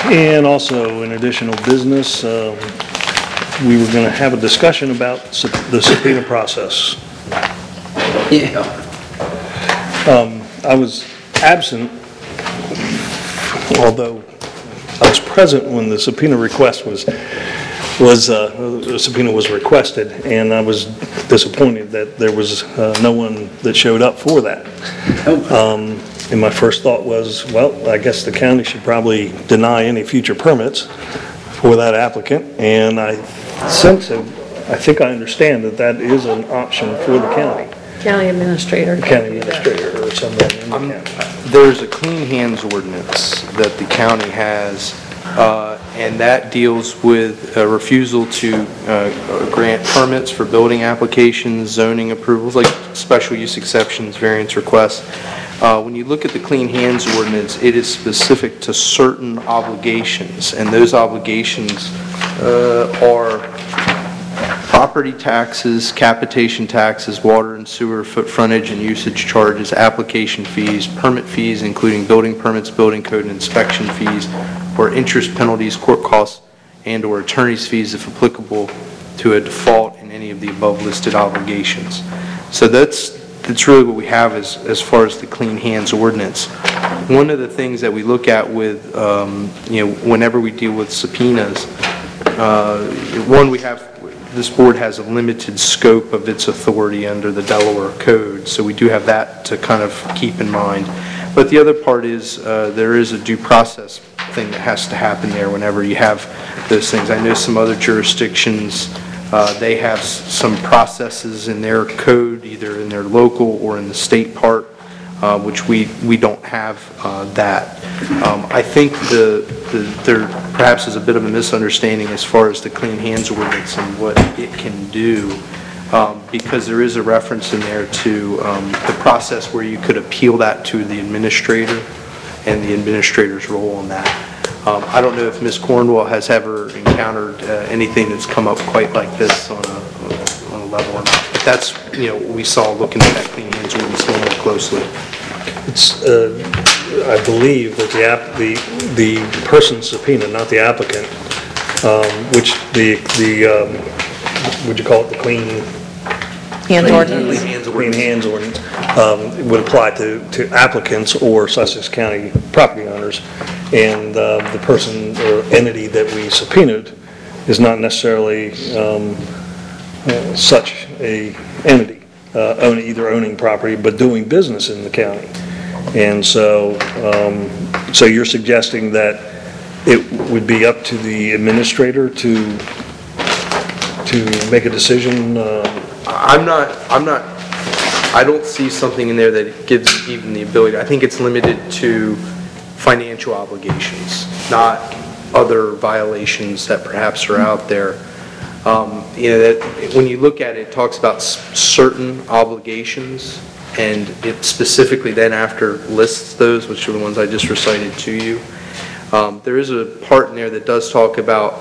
And also, in additional business, we were going to have a discussion about the subpoena process. Yeah. I was absent, although I was present when the subpoena request the subpoena was requested, and I was disappointed that there was no one that showed up for that. And my first thought was, well, I guess the county should probably deny any future permits for that applicant, and I think I understand that is an option for the county. County administrator. County administrator or someone in the county. There's a clean hands ordinance that the county has, and that deals with a refusal to grant permits for building applications, zoning approvals, like special use exceptions, variance requests. When you look at the clean hands ordinance, it is specific to certain obligations, and those obligations are property taxes, capitation taxes, water and sewer, foot frontage and usage charges, application fees, permit fees, including building permits, building code and inspection fees, or interest, penalties, court costs, and or attorney's fees if applicable to a default in any of the above listed obligations. So that's really what we have as far as the clean hands ordinance. One of the things that we look at with, whenever we deal with subpoenas, this board has a limited scope of its authority under the Delaware Code, so we do have that to kind of keep in mind. But the other part is there is a due process thing that has to happen there whenever you have those things. I know some other jurisdictions, they have some processes in their code, either in their local or in the state part, which we don't have that. I think there perhaps is a bit of a misunderstanding as far as the clean hands ordinance and what it can do, because there is a reference in there to the process where you could appeal that to the administrator and the administrator's role in that. I don't know if Ms. Cornwell has ever encountered anything that's come up quite like this on a level or not. But that's what we saw looking at that clean hands ordinance a little more closely. It's, I believe that the person subpoenaed, not the applicant, which would you call it, the clean Hands ordinance. Clean hands ordinance would apply to applicants or Sussex County property owners, and the person or entity that we subpoenaed is not necessarily such a entity, either owning property but doing business in the county. And so you're suggesting that it would be up to the administrator to make a decision? I don't see something in there that gives even the ability. I think it's limited to financial obligations, not other violations that perhaps are out there. That when you look at it, it talks about certain obligations, and it specifically then after lists those, which are the ones I just recited to you. There is a part in there that does talk about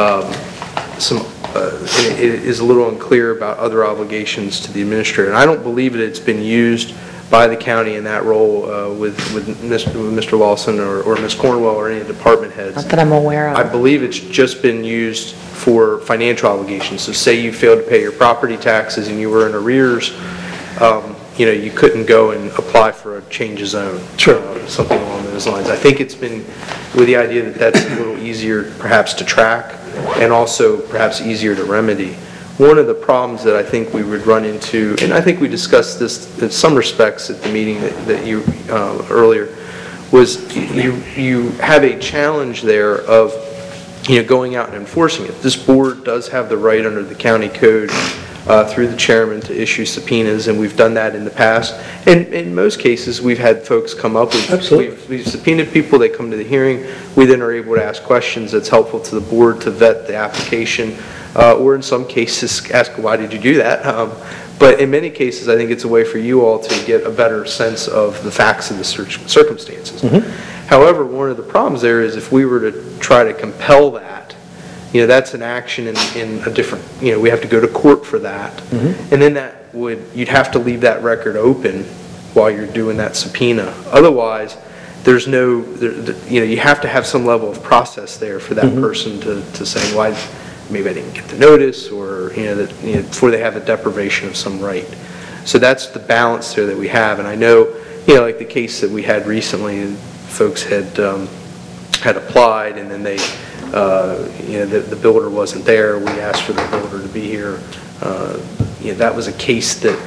it is a little unclear about other obligations to the administrator. And I don't believe that it's been used by the county in that role with Mr. Lawson or Ms. Cornwell or any department heads. Not that I'm aware of. I believe it's just been used for financial obligations. So say you failed to pay your property taxes and you were in arrears, you couldn't go and apply for a change of zone. Sure. Something along those lines. I think it's been with the idea that that's a little easier perhaps to track and also perhaps easier to remedy. One of the problems that I think we would run into, and I think we discussed this in some respects at the meeting that you earlier, was you have a challenge there of going out and enforcing it. This board does have the right under the county code through the chairman to issue subpoenas, and we've done that in the past. And in most cases, we've had folks come up. We've subpoenaed people, they come to the hearing. We then are able to ask questions that's helpful to the board to vet the application, or in some cases ask, why did you do that? But in many cases, I think it's a way for you all to get a better sense of the facts and the circumstances. Mm-hmm. However, one of the problems there is if we were to try to compel that, that's an action in a different, we have to go to court for that. Mm-hmm. And then you'd have to leave that record open while you're doing that subpoena. Otherwise, there's no, you have to have some level of process there for that person to say, why, maybe I didn't get the notice, or, before they have a deprivation of some right. So that's the balance there that we have. And I know, like the case that we had recently, folks had applied, and then they, the builder wasn't there. We asked for the builder to be here. That was a case that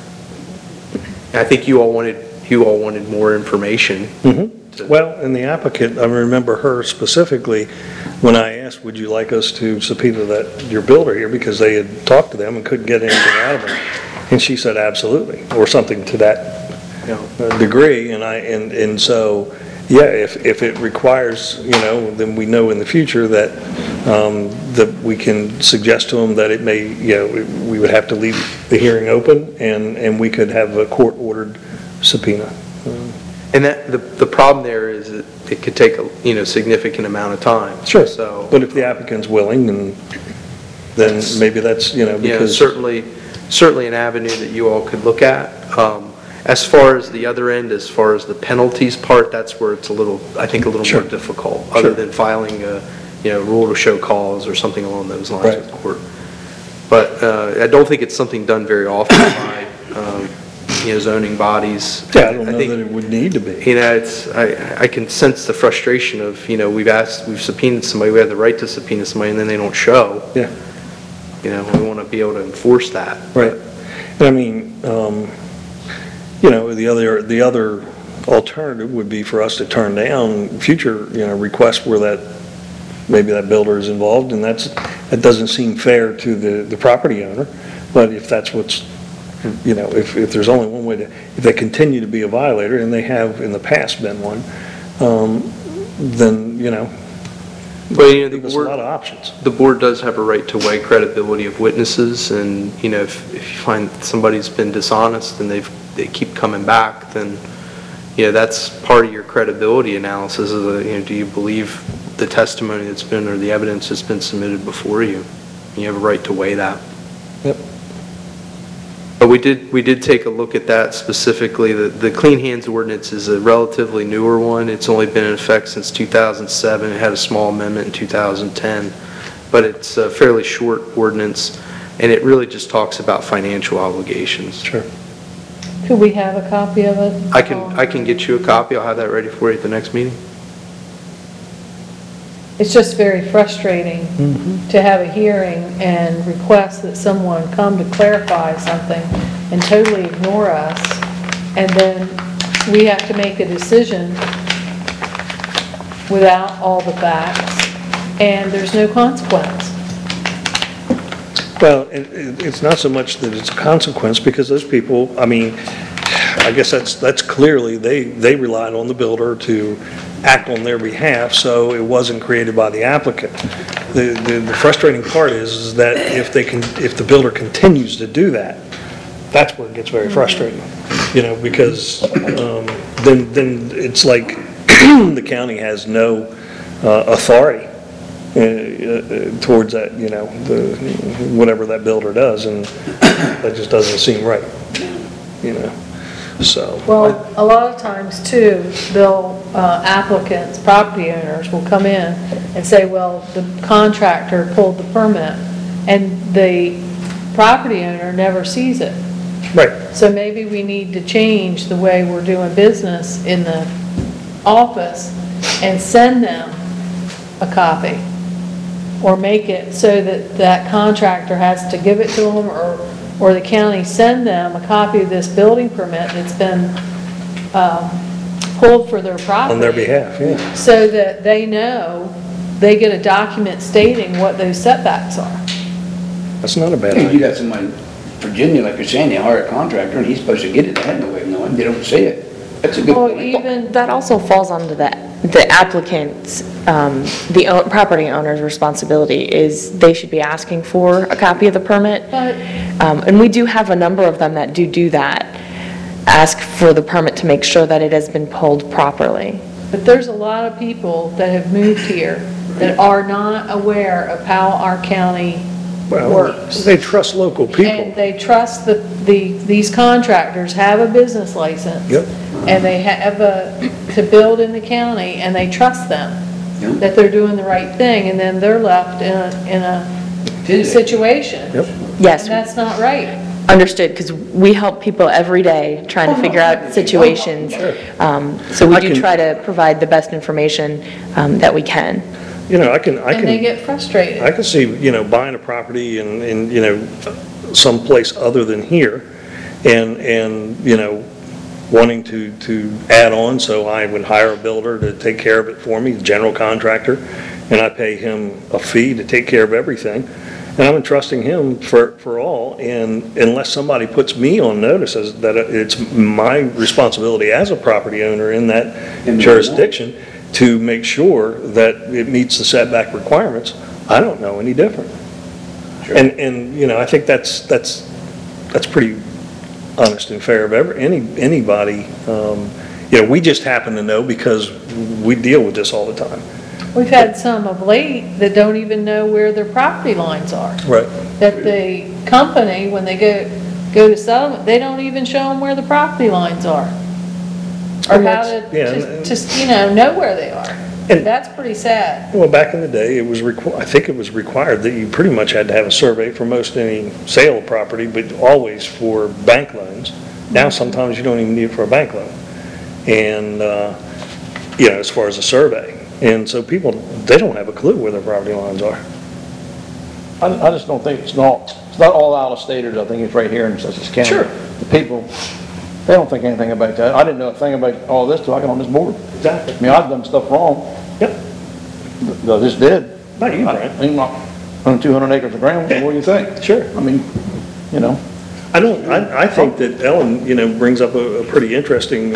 I think you all wanted more information. Well, and the applicant, I remember her specifically, when I asked, would you like us to subpoena your builder here, because they had talked to them and couldn't get anything out of them. And she said, absolutely, or something to that degree. And so, yeah, if it requires, then we know in the future that we can suggest to them that it may, we would have to leave the hearing open, and we could have a court-ordered subpoena. And the problem there is that it could take a significant amount of time. Sure. So, but if the applicant's willing, then maybe that's because certainly an avenue that you all could look at. As far as the other end, as far as the penalties part, that's where it's I think a little more difficult, other than filing a rule to show cause or something along those lines with court. But I don't think it's something done very often by zoning bodies. Yeah, I don't know that it would need to be. I can sense the frustration of, we've subpoenaed somebody, we have the right to subpoena somebody, and then they don't show. Yeah. We want to be able to enforce that. Right. And I mean, the other alternative would be for us to turn down future, requests where maybe that builder is involved, and that doesn't seem fair to the property owner. But if that's what's, if there's only one way if they continue to be a violator, and they have in the past been one, then, there's a lot of options. The board does have a right to weigh credibility of witnesses, and, if you find somebody's been dishonest and they keep coming back, then, that's part of your credibility analysis is, do you believe the testimony that's been, or the evidence that's been submitted before you? You have a right to weigh that. Yep. But we did take a look at that specifically. The Clean Hands Ordinance is a relatively newer one. It's only been in effect since 2007. It had a small amendment in 2010. But it's a fairly short ordinance, and it really just talks about financial obligations. Sure. Could we have a copy of it? I can get you a copy. I'll have that ready for you at the next meeting. It's just very frustrating to have a hearing and request that someone come to clarify something and totally ignore us, and then we have to make a decision without all the facts, and there's no consequence. Well, it's not so much that it's a consequence, because those people, I mean, I guess that's clearly, they relied on the builder to act on their behalf, so it wasn't created by the applicant. The frustrating part is that if the builder continues to do that, that's where it gets very frustrating. Because then it's like the county has no authority towards that, whatever that builder does, and that just doesn't seem right. So. Well, a lot of times too, applicants, property owners will come in and say, well, the contractor pulled the permit, and the property owner never sees it. Right. So maybe we need to change the way we're doing business in the office and send them a copy, or make it so that contractor has to give it to them, or the county send them a copy of this building permit that's been pulled for their property. On their behalf, yeah. So that they know, they get a document stating what those setbacks are. That's not a bad You idea. got somebody in Virginia, like you're saying, they hire a contractor, and he's supposed to get it. They have no way of knowing. They don't see it. That's a good Well, point. even, That also falls under the applicant's, property owner's responsibility is they should be asking for a copy of the permit. but And we do have a number of them that do that, ask for the permit to make sure that it has been pulled properly. there's a lot of people that have moved here that are not aware of how our county Well, works. they trust local And people. they trust these contractors have a business license. Yep. And they have to build in the county, and they trust them, Yep. that they're doing the right thing, and then they're left in a situation. Yep. Yes, And that's not right. understood, because we help people every day trying to figure out situations. So we I do can- try to provide the best information that we can. You know, I can. And they get frustrated. I can see, buying a property in someplace other than here and wanting to add on, so I would hire a builder to take care of it for me, general contractor, and I pay him a fee to take care of everything. And I'm entrusting him for all, and unless somebody puts me on notice as that it's my responsibility as a property owner in that jurisdiction to make sure that it meets the setback requirements, I don't know any different. And I think that's pretty honest and fair of anybody. We just happen to know because we deal with this all the time. We've had some of late that don't even know where their property lines are. Right. That the company, when they go to settlement, they don't even show them where the property lines are. Or And how that's- to, yeah, just know where they are. And- That's pretty sad. Well, back in the day, I think it was required that you pretty much had to have a survey for most any sale of property, but always for bank loans. Now, sometimes you don't even need it for a bank loan. And, as far as a survey. And so people, they don't have a clue where their property lines are. I just don't think it's not all out-of-staters. I think it's right here in Sussex County. Sure. The people, they don't think anything about that. I didn't know a thing about all this till I got on this board. Exactly. I mean, I've done stuff wrong. Yep. I just did. Not you, Brian. I'm not on 200 acres of ground. What do you think? Sure. I mean, I think that Ellen, brings up a pretty interesting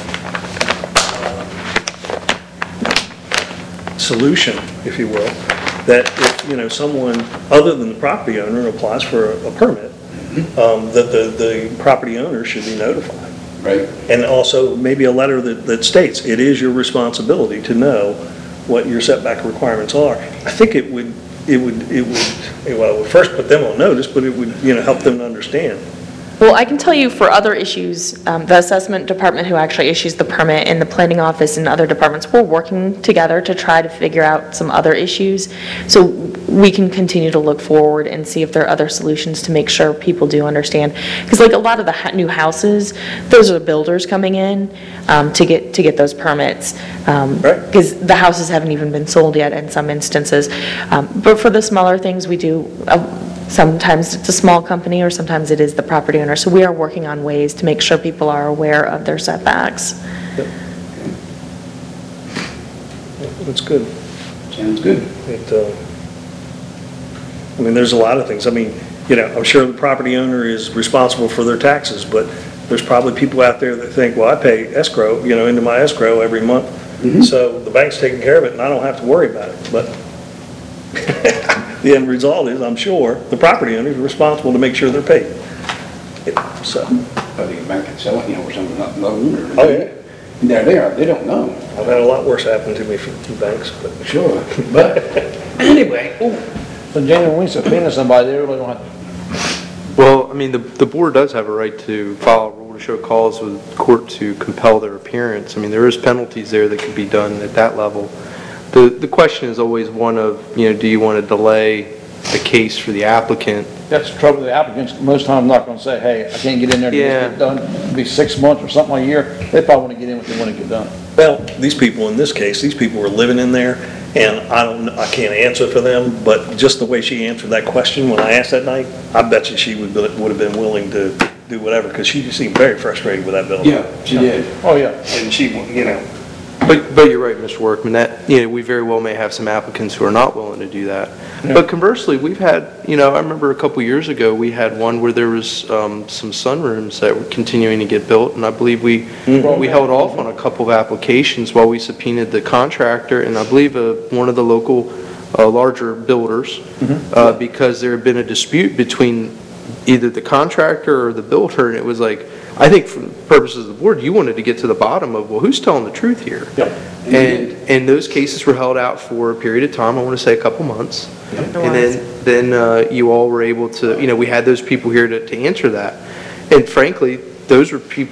solution, if you will, that if, someone other than the property owner applies for a permit, that the property owner should be notified. Right. And also maybe a letter that states, it is your responsibility to know what your setback requirements are. I think it would first put them on notice, but it would, help them to understand. Well, I can tell you for other issues, the assessment department who actually issues the permit and the planning office and other departments, we're working together to try to figure out some other issues. So we can continue to look forward and see if there are other solutions to make sure people do understand. Because like a lot of the new houses, those are builders coming in to get those permits. Right. Because the houses haven't even been sold yet in some instances. But for the smaller things, we do, sometimes it's a small company or sometimes it is the property owner. So we are working on ways to make sure people are aware of their setbacks. Yep. That's good. Sounds good. There's a lot of things. I'm sure the property owner is responsible for their taxes, but there's probably people out there that think, well, I pay escrow, into my escrow every month. So the bank's taking care of it and I don't have to worry about it. But the end result is, I'm sure, the property owner is responsible to make sure they're paid. So. But the bank can sell it, or something not known, or. Oh, yeah. And there they are, they don't know. I've had a lot worse happen to me from banks, but. Sure. But, anyway, so Jamie, when we subpoena somebody, they really don't have Well, the board does have a right to file a rule to show cause with the court to compel their appearance. There is penalties there that could be done at that level. The question is always one of, do you want to delay the case for the applicant? That's the trouble with the applicants. Most times not going to say, hey, I can't get in there to Yeah. get it done. It'll be 6 months or something like a year. They probably want to get in what they want to get done. Well, these people, in this case, these people were living in there, and I can't answer for them, but just the way she answered that question when I asked that night, I bet you she would have been willing to do whatever, because she seemed very frustrated with that building. yeah, she did. Oh, yeah. And she, But you're right, Mr. Workman, that, we very well may have some applicants who are not willing to do that. Yeah. But conversely, we've had, I remember a couple years ago, we had one where there was some sunrooms that were continuing to get built, and I believe we held off on a couple of applications while we subpoenaed the contractor, and I believe one of the local larger builders, because there had been a dispute between either the contractor or the builder, and it was like, I think for the purposes of the board, you wanted to get to the bottom of, well, who's telling the truth here? Yep. And those cases were held out for a period of time, I want to say a couple months. Yep. And then you all were able to, we had those people here to answer that. And frankly, those were people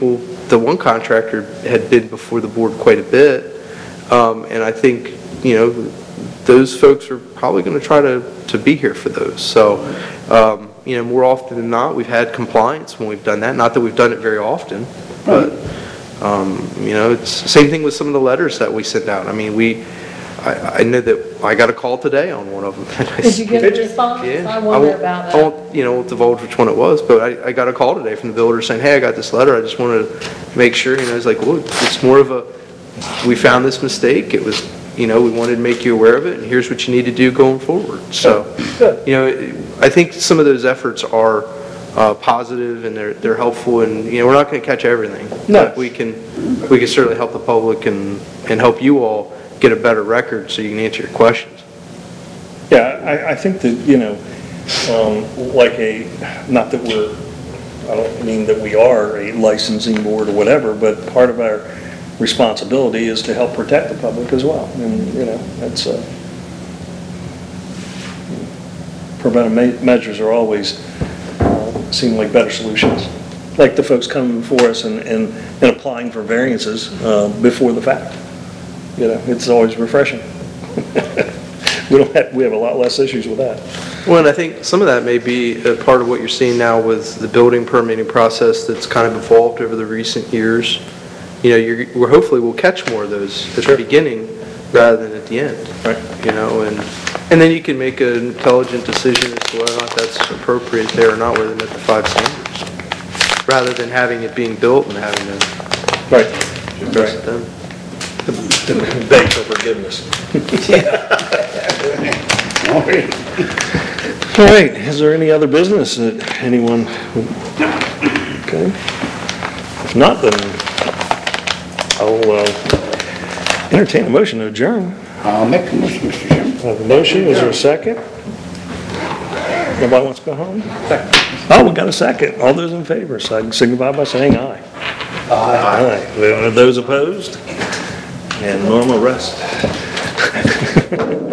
the one contractor had bid before the board quite a bit, and I think, those folks are probably going to try to be here for those. So, more often than not, we've had compliance when we've done that. Not that we've done it very often, but, it's the same thing with some of the letters that we send out. I mean, I know that I got a call today on one of them. Did you get a response? Yeah. I wonder about that. I won't divulge which one it was, but I got a call today from the builder saying, hey, I got this letter, I just wanted to make sure, it's like, well, it's more of a, we found this mistake, it was, we wanted to make you aware of it, and here's what you need to do going forward. So, I think some of those efforts are positive and they're helpful, and, we're not going to catch everything. No. But we can certainly help the public and help you all get a better record so you can answer your questions. Yeah, I think that, not that I don't mean that we are a licensing board or whatever, but part of our responsibility is to help protect the public as well. And, that's, preventive measures are always, seem like better solutions. Like the folks coming before us and applying for variances before the fact. It's always refreshing. We have a lot less issues with that. Well, and I think some of that may be a part of what you're seeing now with the building permitting process that's kind of evolved over the recent years. We're hopefully we'll catch more of those at the beginning rather than at the end. Right. And then you can make an intelligent decision as to whether or not that's appropriate there or not, whether they met the 5 standards, rather than having it being built and having to address it then. Beg for forgiveness. All right, is there any other business that anyone, okay? If not, then I'll entertain a motion to adjourn. I'll make a motion, Mr. Chairman. I have a motion, is there a second? Nobody wants to go home? Oh, we got a second. All those in favor, signify by saying aye. Aye. Those opposed? And normal rest.